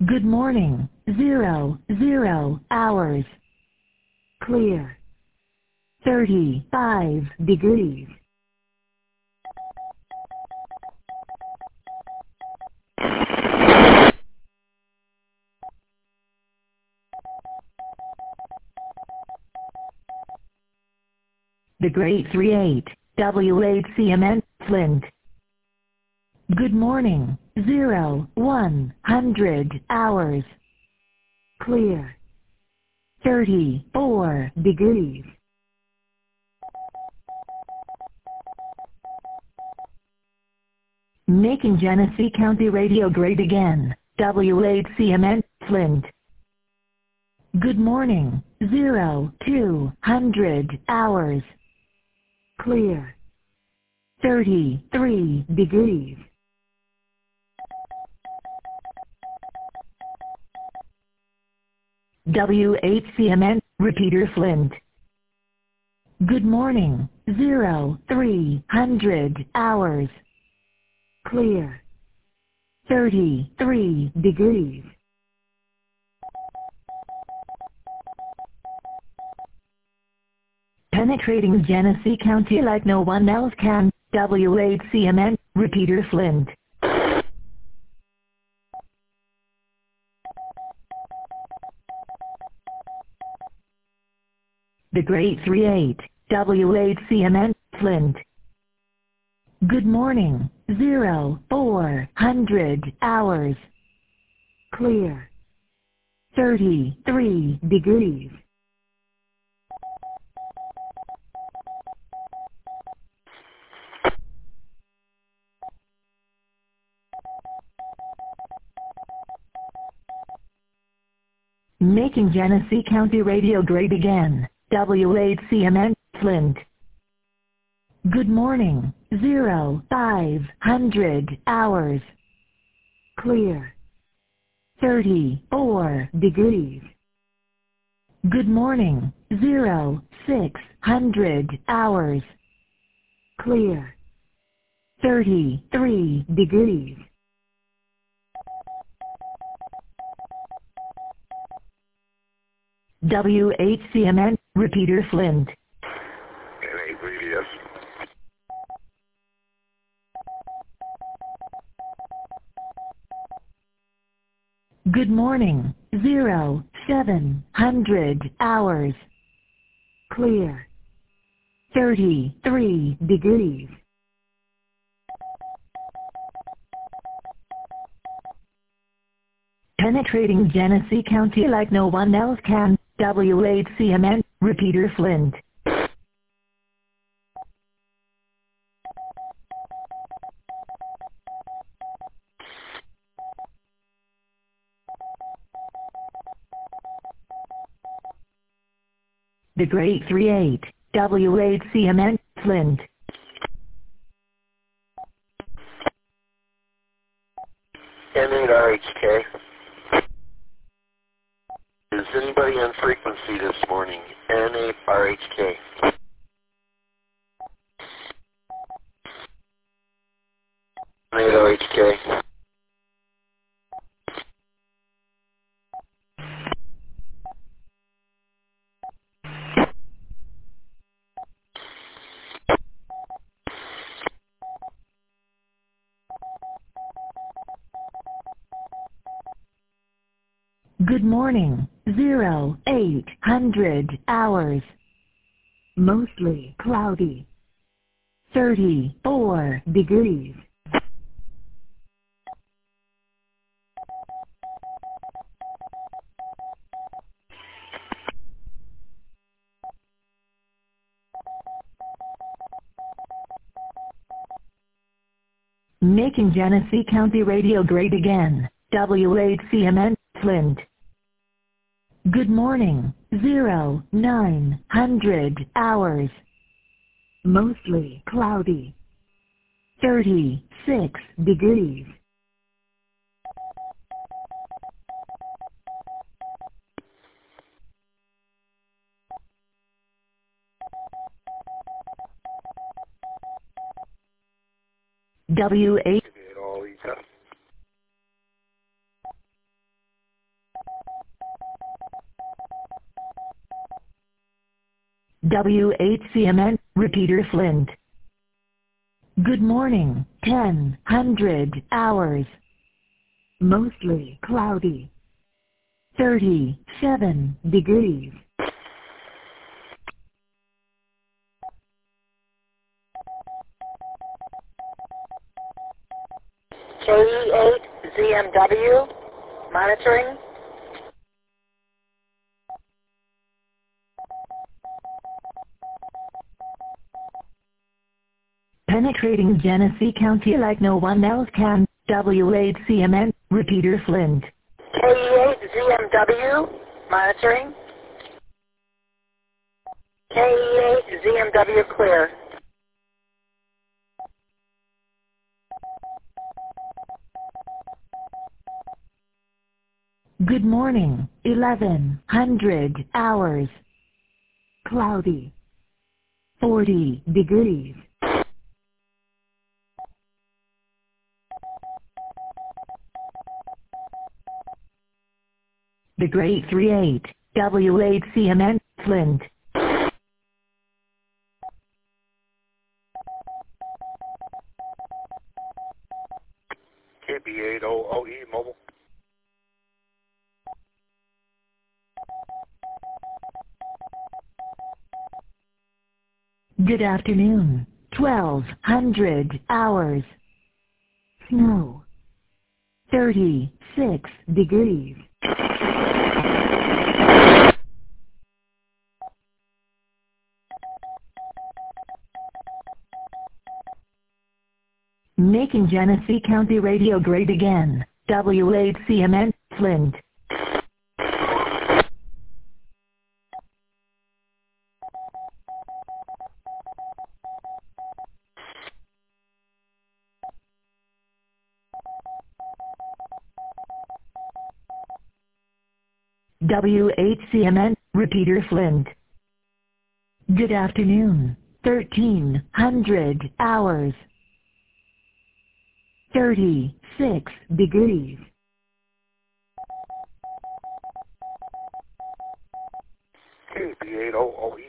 Good morning. 00 hours. Clear. 35 degrees. The Great 38, W8CMN, Flint. Good morning. 100 hours. Clear. 34 degrees. Making Genesee County Radio great again. W8CMN, Flint. Good morning. 200 hours. Clear. 33 degrees. W8CMN, Repeater, Flint. Good morning. 300 hours. Clear. 33 degrees. Penetrating Genesee County like no one else can. W8CMN, Repeater, Flint. The Great 38, W8CMN, Flint. Good morning. 400 hours. Clear. 33 degrees. Making Genesee County Radio great again. W8CMN, Flint. Good morning. 500 hours. Clear. 34 degrees. Good morning. 600 hours. Clear. 33 degrees. W8CMN, Repeater, Flint. NA3DS. Good morning. 700 hours. Clear. 33 degrees. Penetrating Genesee County like no one else can. W8CMN, Repeater, Flint. The Great 38, W8CMN, Flint. N8RHK. Is anybody on frequency this morning? N8RHK. N8RHK. Good morning. 800 hours. Mostly cloudy. 34 degrees. Making Genesee County Radio great again. W8CMN, Flint. Good morning. 900 hours. Mostly cloudy. 36 degrees. W8 WHCMN, Repeater Flint. Good morning, 1000 hours. Mostly cloudy. 37 degrees. KE8ZMW, monitoring. Penetrating Genesee County like no one else can. WHCMN, Repeater Flint. KE8ZMW, monitoring. KE8ZMW clear. Good morning, 1100 hours. Cloudy. 40 degrees. The Great 38, WHCMN, Flint. KB80OE mobile. Good afternoon, 1200 hours. Snow. 36 degrees. Making Genesee County radio great again. WHCMN, Flint. WHCMN, Repeater Flint. Good afternoon, 1300 hours. 36 degrees. KB80OE.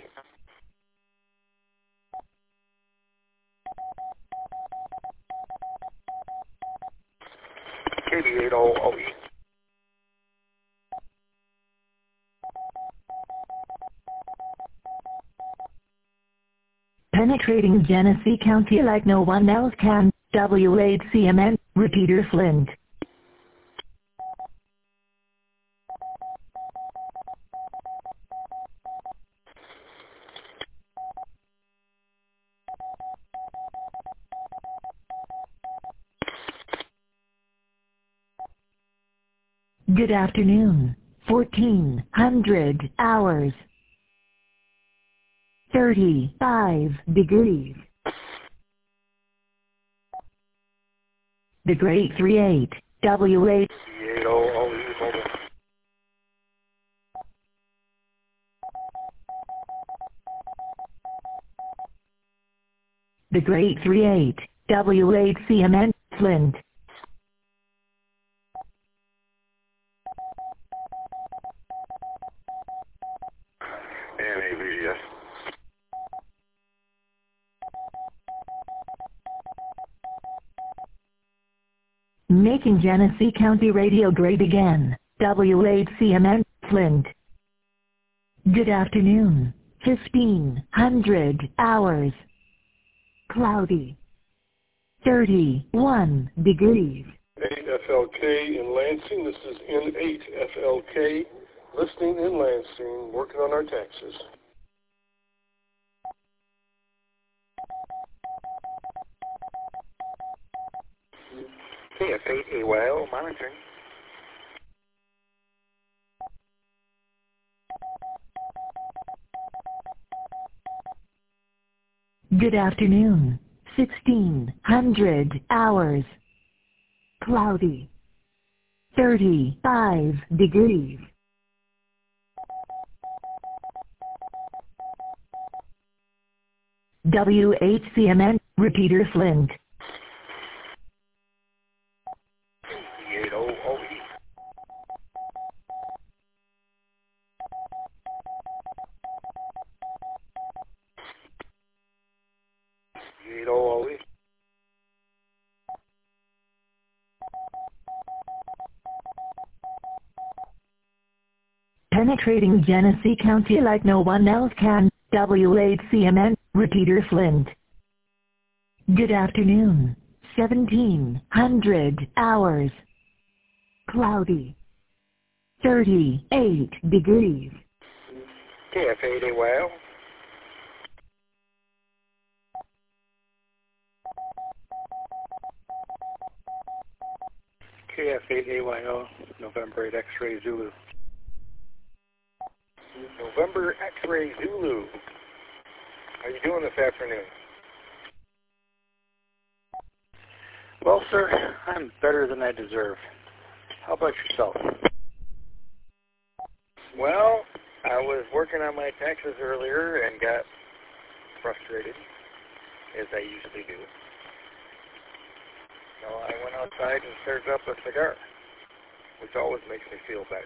KB80OE. Penetrating Genesee County like no one else can. WHCMN, Repeater Flint. Good afternoon, 1400 hours. 35 degrees. The Great 38, WH. KB80OE mobile. The Great 38, WHCMN, Flint. NAVS. Making Genesee County radio great again. WHCMN, Flint. Good afternoon, 1500 hours. Cloudy. 31 degrees. 8FLK in Lansing. This is N8FLK, listening in Lansing, working on our taxes. KF8AYL monitoring. Good afternoon, 1600 hours. Cloudy. 35 degrees. WHCMN, Repeater Flint. KB80OE. penetrating Genesee County like no one else can. WHCMN, Repeater Flint. Good afternoon. 1700 hours. Cloudy. 38 degrees. KF8AYO. KF8AYO, November 8 X-Ray Zulu. November X-Ray Zulu. How you doing this afternoon? Well, sir, I'm better than I deserve. How about yourself? Well, I was working on my taxes earlier and got frustrated, as I usually do. So I went outside and started up a cigar, which always makes me feel better.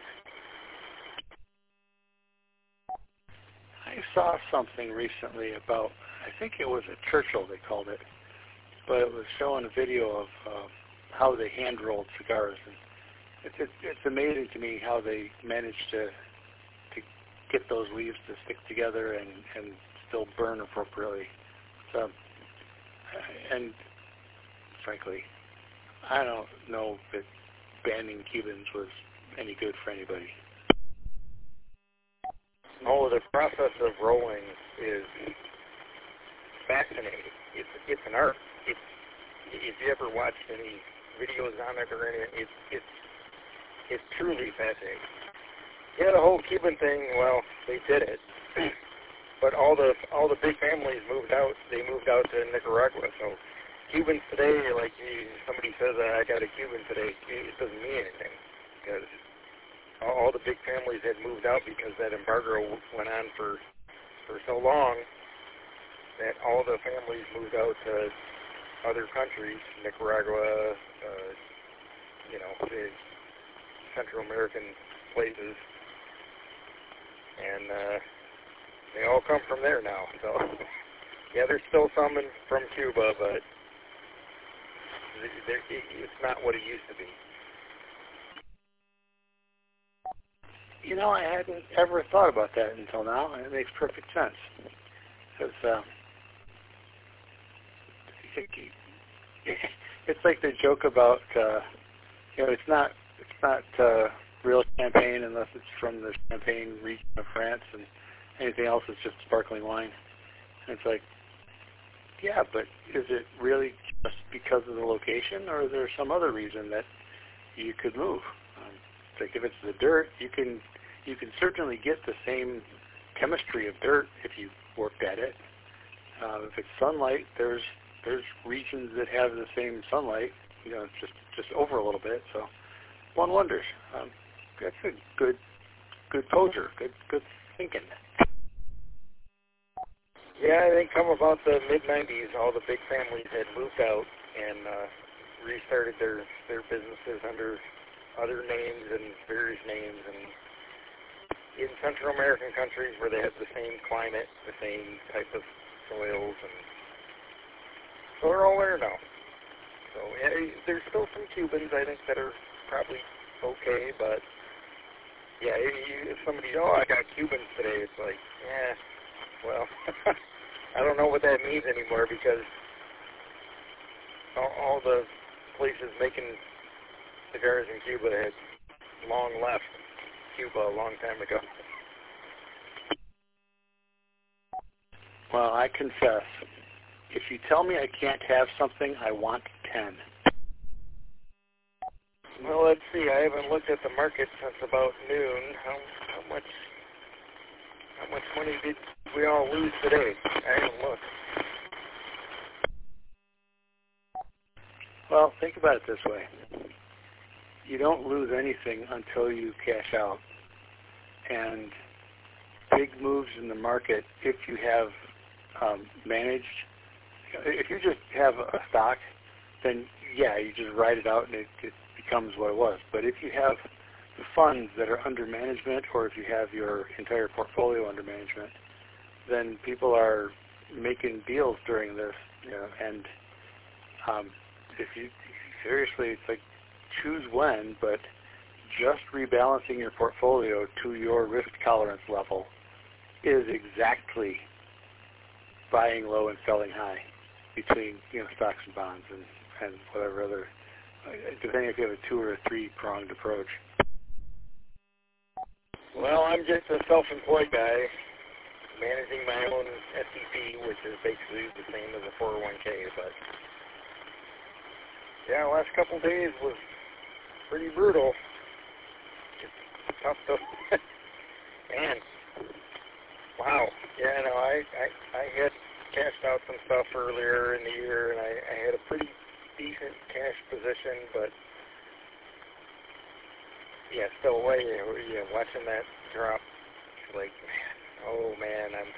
I saw something recently about, I think it was a Churchill they called it, but it was showing a video of how they hand-rolled cigars. And it's amazing to me how they managed to get those leaves to stick together and still burn appropriately. So, and frankly, I don't know that banning Cubans was any good for anybody. Oh, the process of rolling is fascinating. It's an art. If you ever watched any videos on it or anything, it's truly fascinating. Yeah, the whole Cuban thing, well, they did it. But all the big families moved out. They moved out to Nicaragua. So Cubans today, like somebody says, I got a Cuban today, it doesn't mean anything because all the big families had moved out because that embargo went on for so long that all the families moved out to other countries, Nicaragua, the Central American places. And they all come from there now. So, yeah, there's still some from Cuba, but it's not what it used to be. You know, I hadn't ever thought about that until now, and it makes perfect sense. Because it's like the joke about, it's not real champagne unless it's from the Champagne region of France, and anything else is just sparkling wine. And it's like, yeah, but is it really just because of the location, or is there some other reason that you could move? It's like if it's the dirt, you can certainly get the same chemistry of dirt if you worked at it. If it's sunlight, there's regions that have the same sunlight, just over a little bit. So one wonders. That's a good poser, good thinking. Yeah, I think come about the mid-'90s, all the big families had moved out and restarted their businesses under other names and various names, and in Central American countries where they have the same climate, the same type of soils, and so they're all there now. So yeah, there's still some Cubans, I think, that are probably okay, but yeah, if somebody, I got Cubans today, it's like, well, I don't know what that means anymore because all the places making cigars in Cuba had long left Cuba a long time ago. Well, I confess, if you tell me I can't have something, I want 10. Well, let's see. I haven't looked at the market since about noon. How much money did we all lose today? I haven't looked. Well, think about it this way. You don't lose anything until you cash out. And big moves in the market, if you have managed, if you just have a stock, then yeah, you just ride it out and it becomes what it was. But if you have the funds that are under management, or if you have your entire portfolio under management, then people are making deals during this, and if you seriously, it's like choose when, but just rebalancing your portfolio to your risk tolerance level is exactly buying low and selling high between stocks and bonds and whatever other, depending if you have a 2 or a 3-pronged approach. Well, I'm just a self-employed guy managing my own SEP, which is basically the same as a 401k, but yeah, the last couple of days was pretty brutal. It's tough to, man, wow. Yeah, no, I had cashed out some stuff earlier in the year, and I had a pretty decent cash position, but yeah, still away. Watching that drop, like, man, I'm.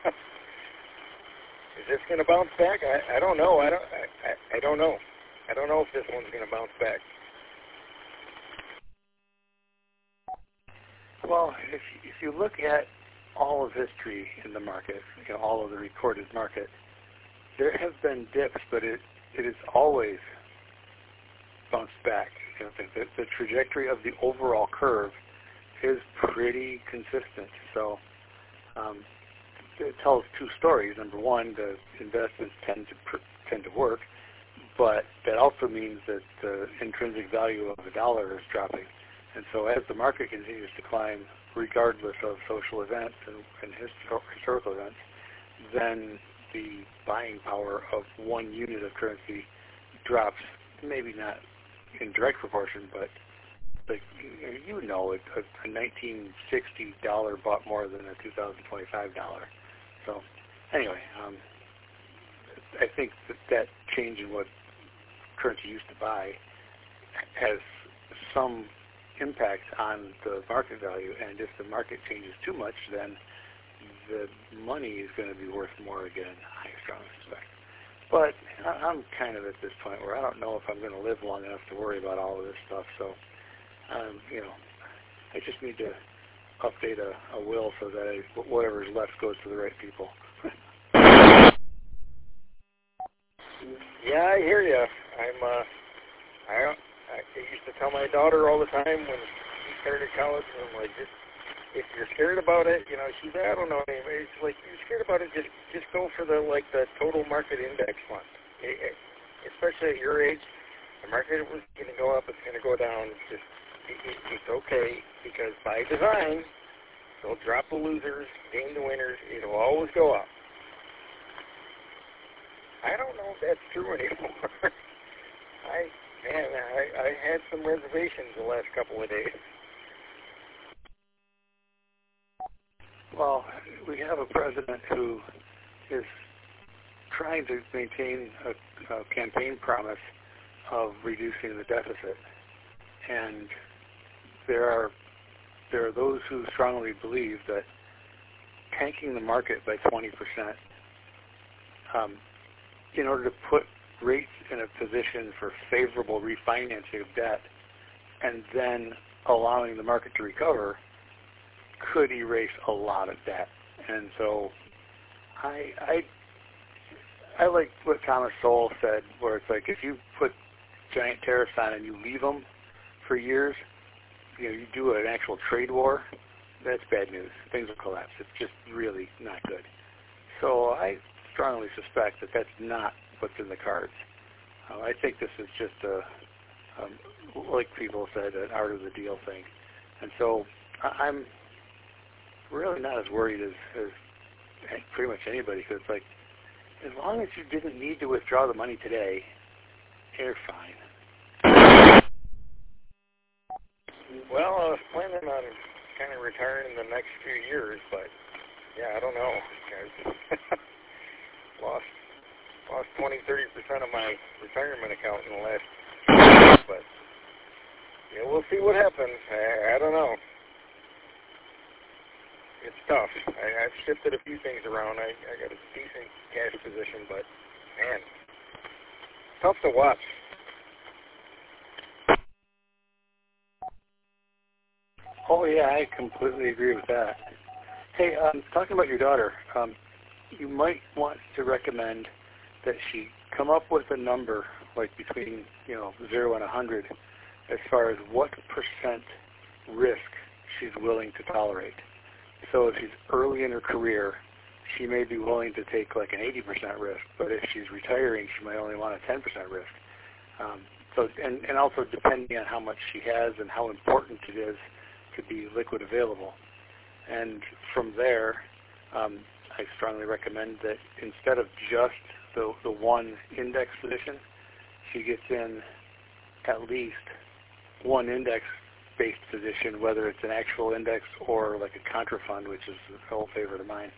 Is this going to bounce back? I don't know. I don't know. I don't know if this one's going to bounce back. Well, if you look at all of history in the market, all of the recorded market, there have been dips, but it has always bounced back. The trajectory of the overall curve is pretty consistent. So it tells two stories. Number one, the investments tend to work, but that also means that the intrinsic value of the dollar is dropping. And so as the market continues to climb, regardless of social events and historical events, then the buying power of one unit of currency drops, maybe not in direct proportion, but a $1960 bought more than a $2025. So anyway, I think that change in what currency used to buy has some impact on the market value, and if the market changes too much, then the money is going to be worth more again, I strongly suspect. But I'm kind of at this point where I don't know if I'm going to live long enough to worry about all of this stuff, so I just need to update a will so that whatever's left goes to the right people. Yeah, I hear you. I used to tell my daughter all the time when she started college, and I'm like, if you're scared about it, she's like, I don't know, anyway. It's like, you're scared about it, just go for the total market index fund. Especially at your age, the market was going to go up, it's going to go down. It's okay, because by design, they'll drop the losers, gain the winners. It'll always go up. I don't know if that's true anymore. I had some reservations the last couple of days. Well, we have a president who is trying to maintain a campaign promise of reducing the deficit, and there are those who strongly believe that tanking the market by 20% in order to put rates in a position for favorable refinancing of debt and then allowing the market to recover could erase a lot of debt. And so I like what Thomas Sowell said, where it's like if you put giant tariffs on and you leave them for years, you do an actual trade war, that's bad news. Things will collapse. It's just really not good. So I strongly suspect that that's not what's in the cards. I think this is just like people said, an art of the deal thing. And so I'm really not as worried as pretty much anybody, because it's like, as long as you didn't need to withdraw the money today, you're fine. Well, I was planning on kind of retiring in the next few years, but yeah, I don't know. Lost 20-30% of my retirement account in the last year, but yeah, we'll see what happens. I don't know. It's tough. I've shifted a few things around. I got a decent cash position, but man, tough to watch. Oh yeah, I completely agree with that. Hey, talking about your daughter, you might want to recommend that she come up with a number like between 0 and 100, as far as what percent risk she's willing to tolerate. So if she's early in her career, she may be willing to take like an 80% risk, but if she's retiring, she might only want a 10% risk. And also depending on how much she has and how important it is to be liquid available. And from there, I strongly recommend that instead of just the one index position, she gets in at least one index-based position, whether it's an actual index or like a contra fund, which is a whole favorite of mine,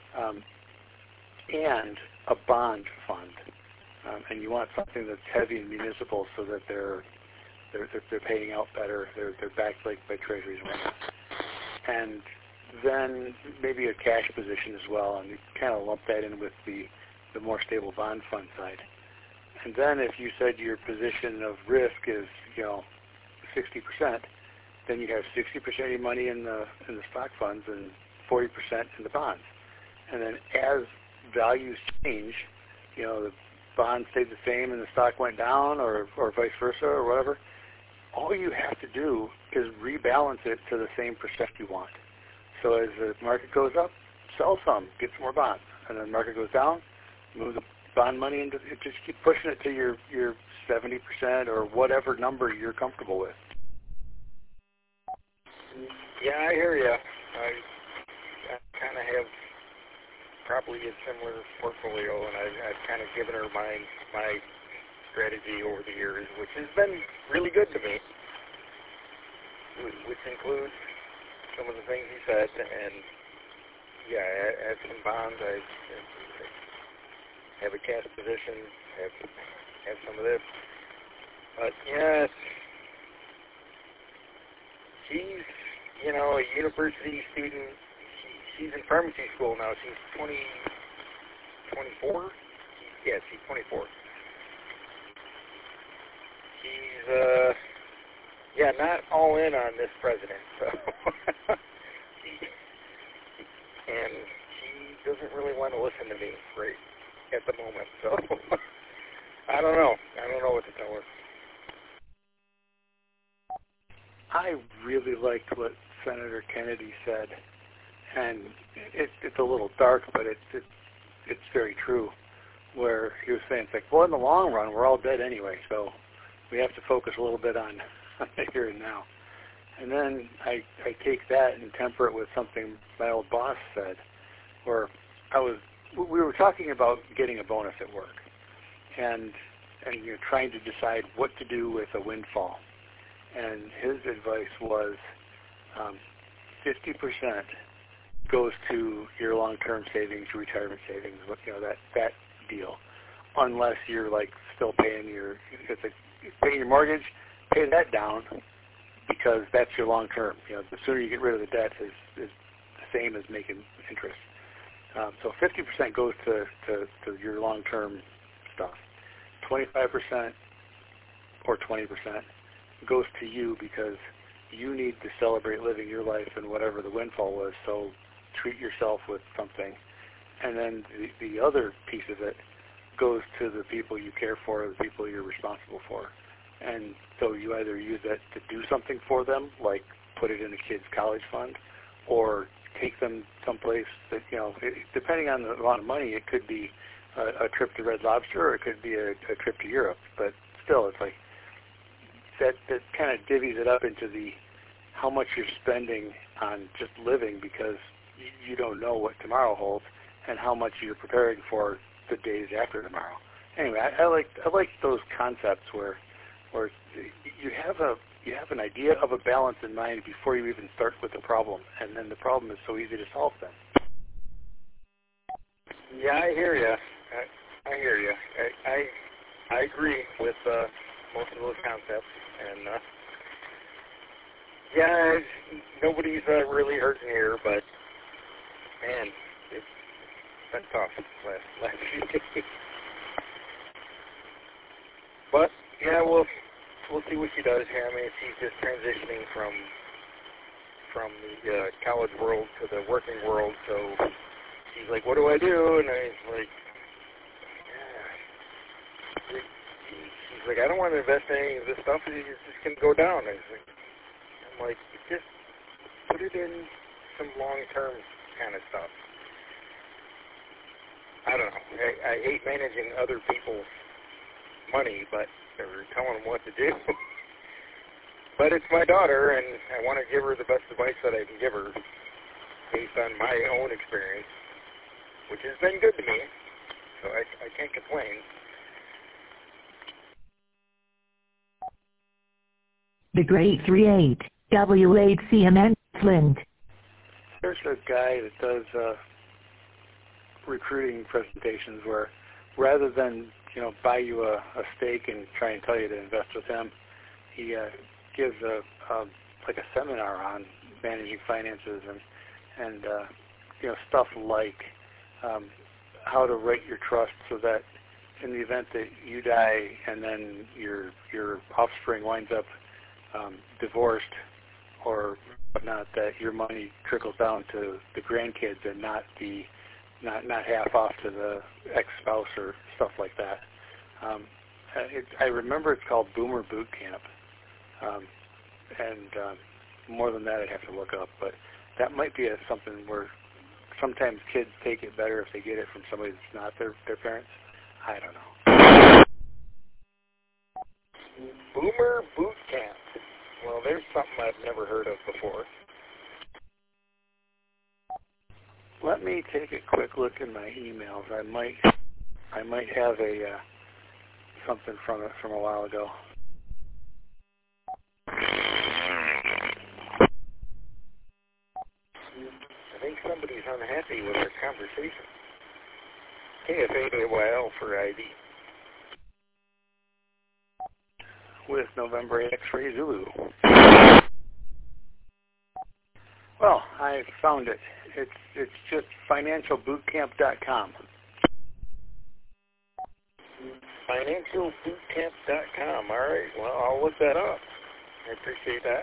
and a bond fund. And you want something that's heavy in municipal so that they're paying out better. They're backed like by treasuries and whatnot. And then maybe a cash position as well, and you kind of lump that in with the more stable bond fund side. And then if you said your position of risk is 60%, then you have 60% of your money in the stock funds and 40% in the bonds. And then as values change, the bond stayed the same and the stock went down, or vice versa, or whatever, all you have to do is rebalance it to the same percent you want. So as the market goes up, sell some, get some more bonds. And then the market goes down, move the bond money into it, just keep pushing it to your 70% or whatever number you're comfortable with. Yeah, I hear you. I kind of have probably a similar portfolio, and I've kind of given her my strategy over the years, which has been really good to me, which includes some of the things you said, and yeah, I have some bonds, I have a cash position, have some of this, but yeah, she's, a university student. She's in pharmacy school now. She's 24? Yeah, she's 24. She's, not all in on this president, so. And she doesn't really want to listen to me right at the moment, so. I don't know. I don't know what to tell her. I really liked what Senator Kennedy said, and it's a little dark, but it's very true, where he was saying, well, in the long run, we're all dead anyway, so we have to focus a little bit on the here and now. And then I take that and temper it with something my old boss said, where we were talking about getting a bonus at work, and trying to decide what to do with a windfall. And his advice was 50% goes to your long-term savings, your retirement savings, that deal, unless you're still paying paying your mortgage, pay that down, because that's your long-term. The sooner you get rid of the debt is the same as making interest. So 50% goes to your long-term stuff. 25% or 20% goes to you, because you need to celebrate living your life and whatever the windfall was, so treat yourself with something. And then the other piece of it goes to the people you care for, the people you're responsible for. And so you either use that to do something for them, like put it in a kid's college fund, or take them someplace that, depending on the amount of money, it could be a trip to Red Lobster, or it could be a trip to Europe. But still, it's like that kind of divvies it up into how much you're spending on just living, because you don't know what tomorrow holds, and how much you're preparing for the days after tomorrow. Anyway, I like those concepts where you have an idea of a balance in mind before you even start with the problem, and then the problem is so easy to solve then. Yeah, I hear you. I hear you. I agree with most of those concepts, and nobody's really hurting here, but man, it's been tough last few days. But yeah, we'll see what she does here. I mean, she's just transitioning from the college world to the working world, so she's like, what do I do? And I was like, she's like, I don't want to invest in any of this stuff. It's just going to go down. I'm like, just put it in some long-term kind of stuff. I don't know. I hate managing other people's money, but or telling them what to do. But it's my daughter, and I want to give her the best advice that I can give her based on my own experience, which has been good to me, so I can't complain. The Great 38, W8CMN, Flint. There's a guy that does recruiting presentations where rather than, buy you a steak and try and tell you to invest with him, he gives a seminar on managing finances and stuff like how to write your trust so that in the event that you die and then your offspring winds up divorced or whatnot, that your money trickles down to the grandkids and not half off to the ex-spouse or stuff like that. I remember it's called Boomer Boot Camp, and more than that I'd have to look up, but that might be something where sometimes kids take it better if they get it from somebody that's not their parents. I don't know. Boomer Boot Camp. Well, there's something I've never heard of before. Let me take a quick look in my emails. I might have something from it from a while ago. I think somebody's unhappy with our conversation. KFAYL for ID. With November X-Ray Zulu. Well, I found it. It's just financialbootcamp.com. Financialbootcamp.com. All right. Well, I'll look that up. I appreciate that.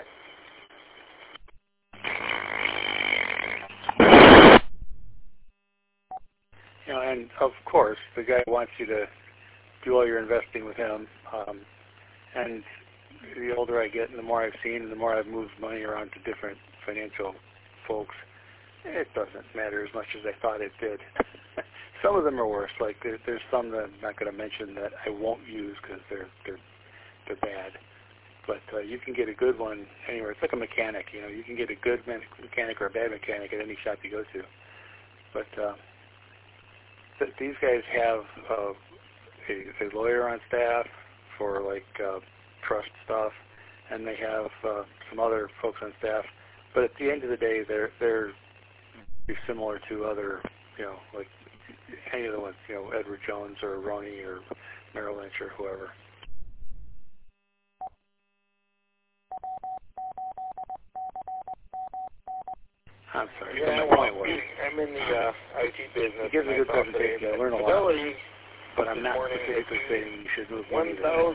And of course, the guy wants you to do all your investing with him. And the older I get and the more I've seen and the more I've moved money around to different financial folks, it doesn't matter as much as I thought it did. Some of them are worse. Like there's some that I'm not going to mention that I won't use because they're bad. But you can get a good one anywhere. It's like a mechanic. You can get a good mechanic or a bad mechanic at any shop you go to. But these guys have a lawyer on staff for trust stuff, and they have some other folks on staff. But at the end of the day, they're very similar to other, like any of the ones, Edward Jones or Roney or Merrill Lynch or whoever. I'm sorry. Yeah, my point was, I'm in the IT business. It gives a good presentation. I learn a lot. But I'm not specifically saying you should move money.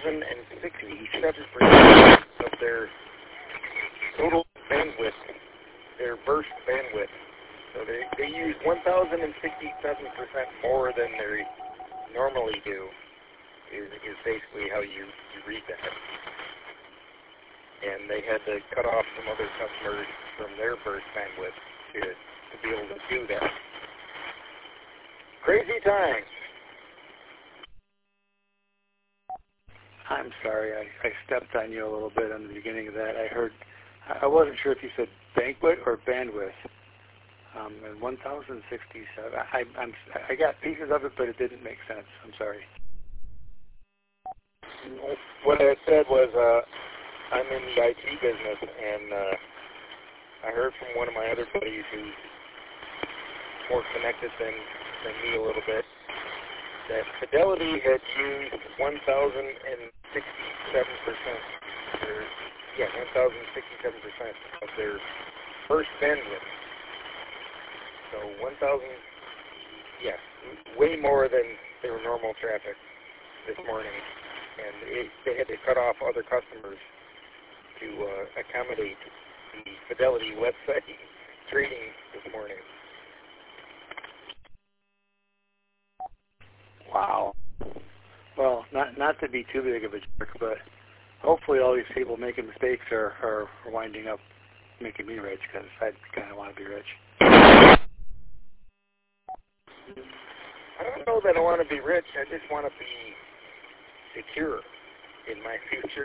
1,067% of their total bandwidth, their burst bandwidth. So they use 1,067% more than they normally do. Is basically how you read that. And they had to cut off some other customers from their burst bandwidth to be able to do that. Crazy times. I'm sorry, I stepped on you a little bit on the beginning of that. I wasn't sure if you said banquet or bandwidth. And 1,067. I got pieces of it, but it didn't make sense. I'm sorry. What I said was I'm in the IT business, and I heard from one of my other buddies who's more connected than me a little bit, that Fidelity had used 1,067%. 1,067% of their first bandwidth. So 1,000, way more than their normal traffic this morning. And they had to cut off other customers to accommodate the Fidelity website trading this morning. Wow. Well, not to be too big of a jerk, but hopefully all these people making mistakes are winding up making me rich, because I kind of want to be rich. I don't know that I want to be rich. I just want to be secure in my future.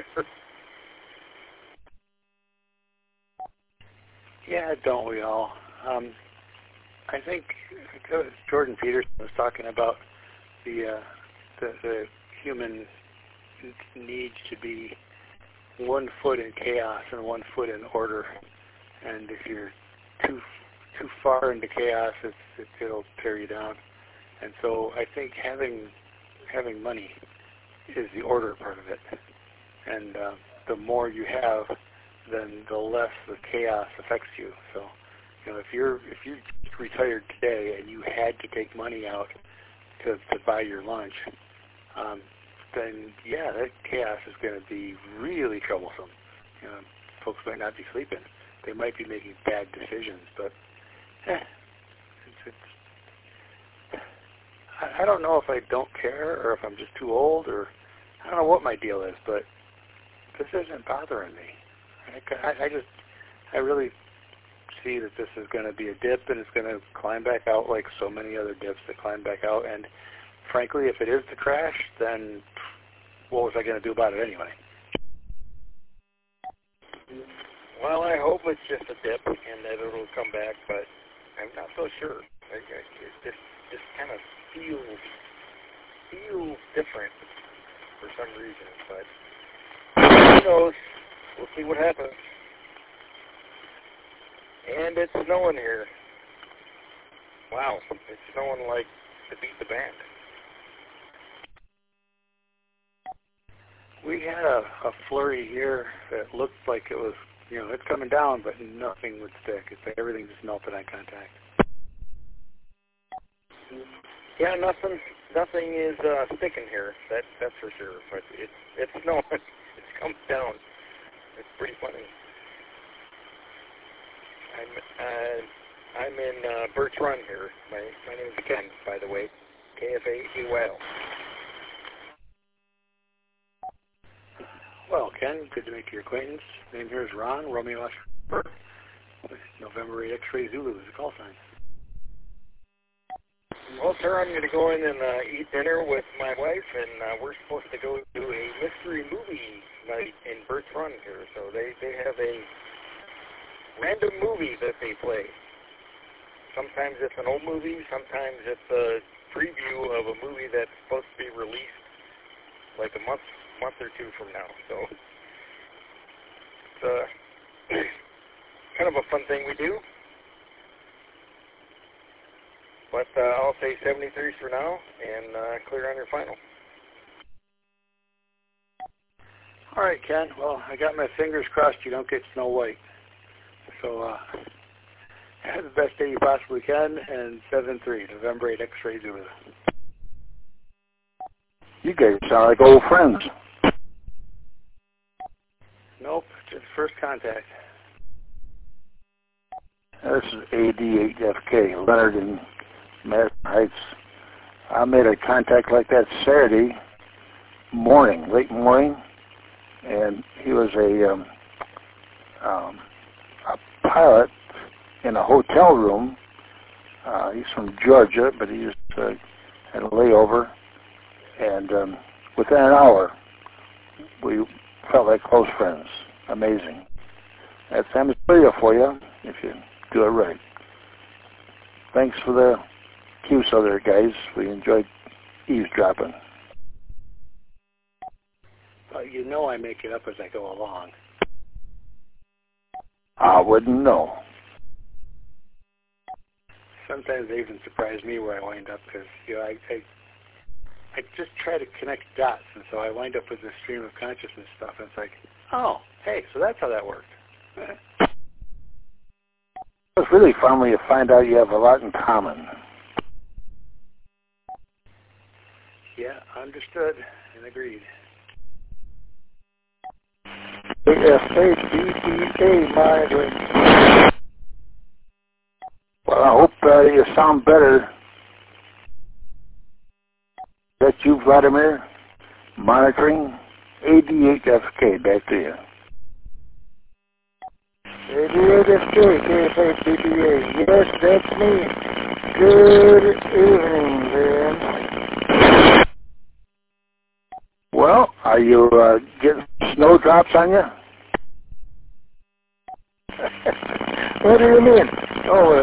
Yeah, don't we all? I think Jordan Peterson was talking about the human needs to be 1 foot in chaos and 1 foot in order, and if you're too far into chaos, it'll tear you down. And so I think having money is the order part of it, and the more you have, then the less the chaos affects you. So, if you retired today and you had to take money out to buy your lunch, then yeah, that chaos is going to be really troublesome. Folks might not be sleeping. They might be making bad decisions, but I don't know if I don't care or if I'm just too old, or I don't know what my deal is, but this isn't bothering me. I really see that this is going to be a dip, and it's going to climb back out like so many other dips that climb back out. And frankly, if it is the crash, then what was I going to do about it anyway? Well, I hope it's just a dip and that it'll come back, but I'm not so sure. It just kind of feels different for some reason, but who knows? We'll see what happens. And it's snowing here. Wow, it's snowing like to beat the band. We had a flurry here that looked like it was, it's coming down, but nothing would stick. It's like everything just melted on contact. Yeah, nothing is sticking here. That's for sure. But it's snowing. It's come down. It's pretty funny. I'm in Birch Run here. My name is Ken, by the way. KFAEYL. Well, Ken, good to make your acquaintance. Name here is Ron, Romeo Oscar. November 8 X-Ray Zulu is the call sign. Well, sir, I'm going to go in and eat dinner with my wife, and we're supposed to go to a mystery movie night in Birch Run here. So they have a random movie that they play. Sometimes it's an old movie, sometimes it's a preview of a movie that's supposed to be released like a month or two from now. So it's kind of a fun thing we do. But I'll say 73s for now, and clear on your final. All right, Ken. Well, I got my fingers crossed you don't get Snow White. So have the best day you possibly can, and 7-3, November 8 X-Ray Zulu. You guys sound like old friends. Nope, just first contact. This is AD8FK, Leonard in Madison Heights. I made a contact like that Saturday morning, late morning, and he was a pilot in a hotel room. He's from Georgia, but he just had a layover, and within an hour, we felt like close friends. Amazing. That's Amazon for you, if you do it right. Thanks for the cues there, guys. We enjoyed eavesdropping. You know I make it up as I go along. I wouldn't know. Sometimes they even surprise me where I wind up, because I just try to connect dots, and so I wind up with this stream of consciousness stuff, and it's like, oh, hey, so that's how that worked. It's really fun when you find out you have a lot in common. Yeah, understood and agreed. AFABBA, mind ring. Well, I hope you sound better. Is that you, Vladimir? monitoring 88FK. Back to you. 88FK, KFABBA. Yes, that's me. Good evening, Ben. Well, are you getting snowdrops on you? What do you mean? Oh,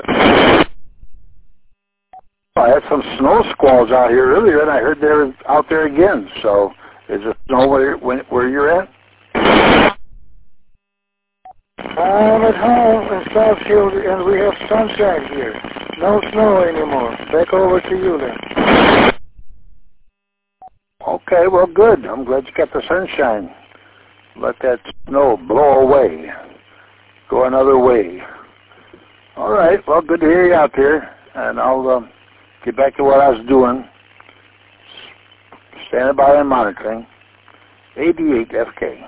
I had some snow squalls out here earlier, and I heard they're out there again. So, is it snow where you're at? I'm at home in Southfield, and we have sunshine here. No snow anymore. Back over to you then. Okay, well, good. I'm glad you got the sunshine. Let that snow blow away. Go another way. All right, well, good to hear you out there, and I'll get back to what I was doing. Standing by and monitoring. 88FK.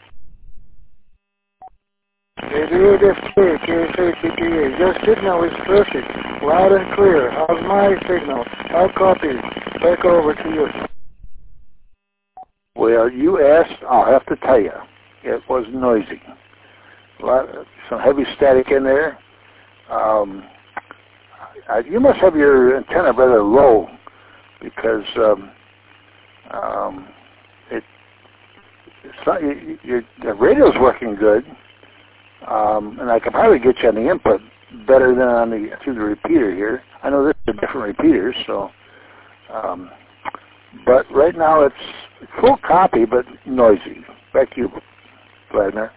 88FK, KFABBA. Your signal is perfect. Loud and clear. How's my signal? I'll copy. Back over to you. Well, you asked, I'll have to tell you. It was noisy. Some heavy static in there. You must have your antenna rather low because it's not, the radio's working good, and I can probably get you on the input better than through the repeater here. I know this is a different repeater, so. But right now it's full copy, but noisy. Back to you, Vladimir.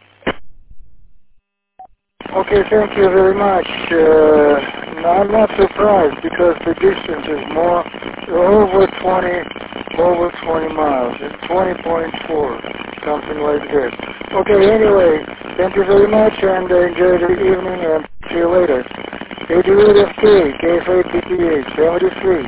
Okay, thank you very much. I'm not surprised because the distance is over 20 miles. It's 20.4, something like that. Okay, anyway, thank you very much and enjoy the evening and see you later. 88FK, KFABBA, 73.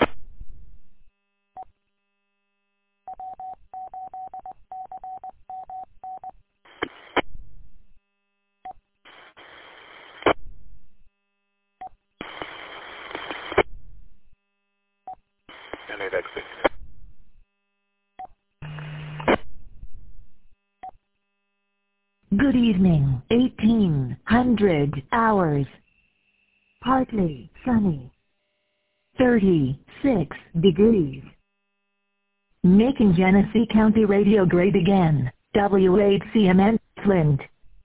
Good evening, 1800 hours. Partly sunny. 36 degrees. Making Genesee County radio great again. W8CMN, Flint.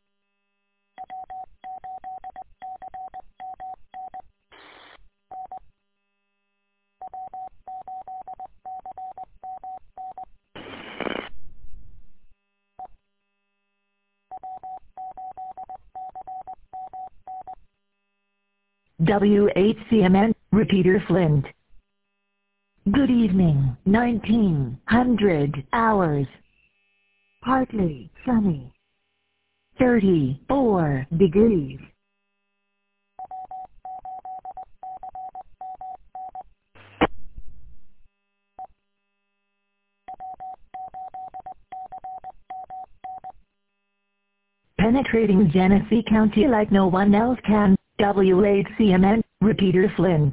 W8CMN, repeater Flint. Good evening, 1900 hours. Partly sunny. 34 degrees. Penetrating Genesee County like no one else can. W8CMN, repeater Flint.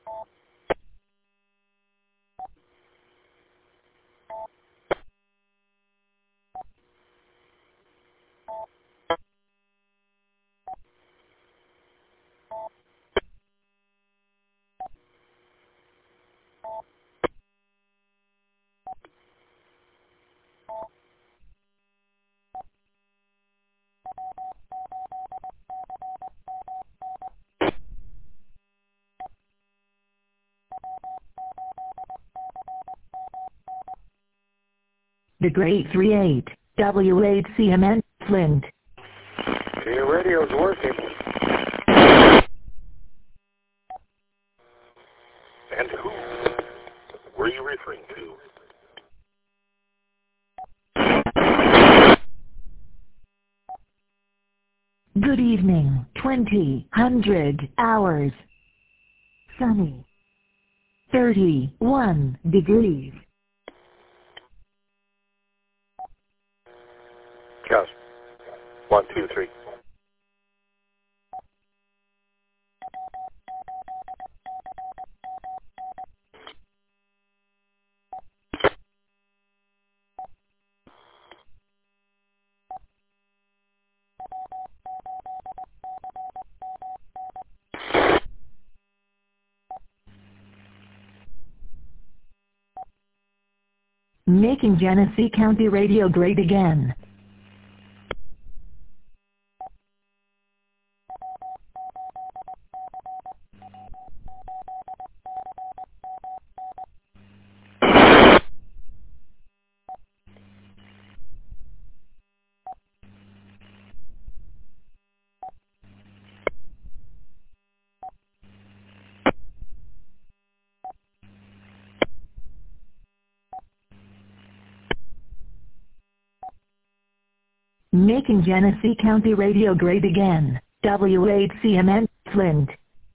The Great 38, W8CMN, Flint. Your radio's working. And who were you referring to? Good evening, 2000 hours. Sunny. 31 degrees. Yes. 1, 2, 3. Making Genesee County Radio great again. Making Genesee County Radio great again. W8CMN, Flint.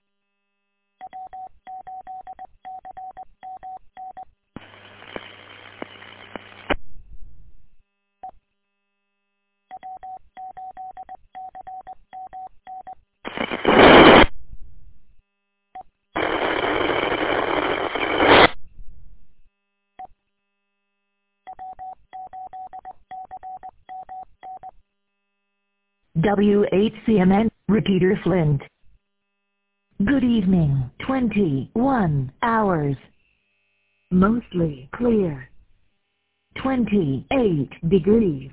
W8CMN, Repeater Flint. Good evening, 21 hours. Mostly clear. 28 degrees.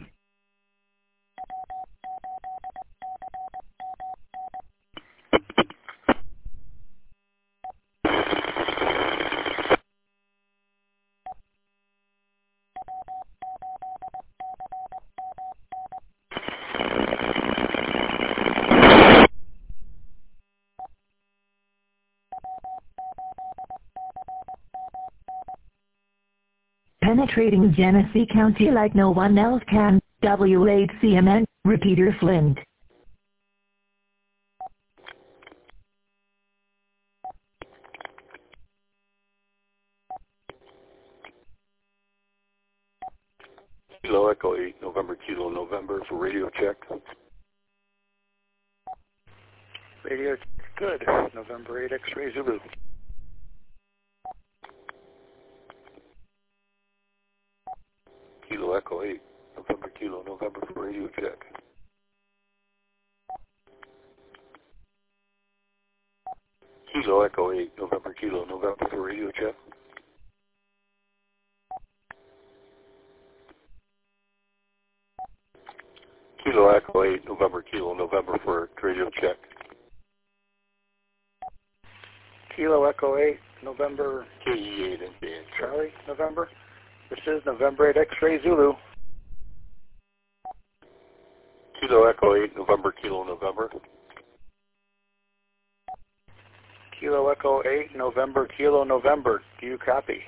Penetrating Genesee County like no one else can. W8CMN, Repeater Flint. Kilo Echo 8, November Kilo November for radio check. Radio good. November 8 X-ray Zulu. Kilo Echo 8, November Kilo November for radio check. Kilo Echo 8, November Kilo November for radio check. Kilo Echo 8, November Kilo November for radio check. Kilo Echo 8, November KE8 and Dan. Charlie, November. This is November 8 X-ray Zulu. Kilo Echo 8, November Kilo November. Kilo Echo 8, November Kilo November. Do you copy?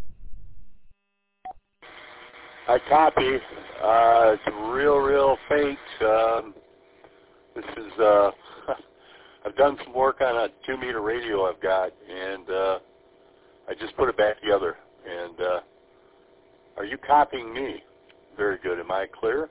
I copy. It's real faint. This is, I've done some work on a 2-meter radio I've got, and I just put it back together. And are you copying me? Very good. Am I clear?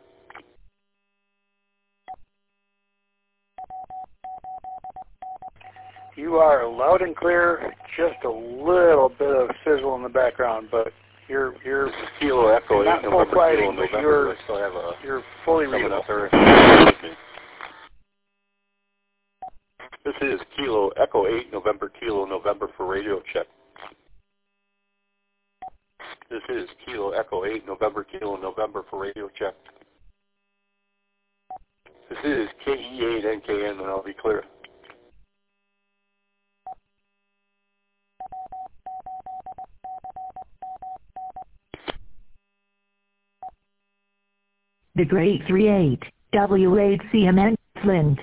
You are loud and clear. Just a little bit of sizzle in the background, but you're This is Kilo Echo 8 not full November fighting, Kilo but November. I still have you're fully someone readable. up there. This is Kilo Echo 8 November Kilo November for radio check. This is Kilo Echo 8 November Kilo November for radio check. This is KE8NKN, and I'll be clear. The Great 38, W8CMN, Flint.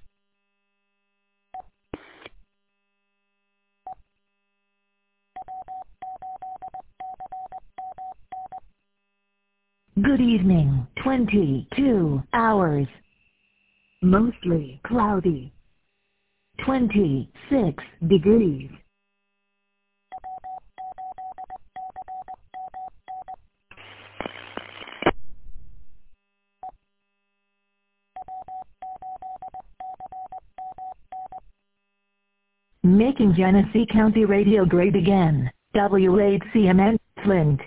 Good evening, 22 hours. Mostly cloudy. 26 degrees. Making Genesee County radio great again. W8CMN, Flint.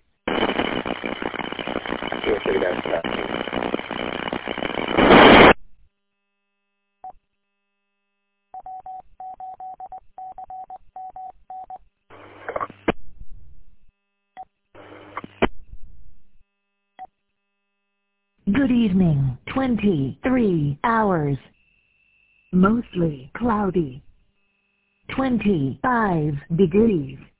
Good evening, 23 hours. Mostly cloudy. 25 degrees.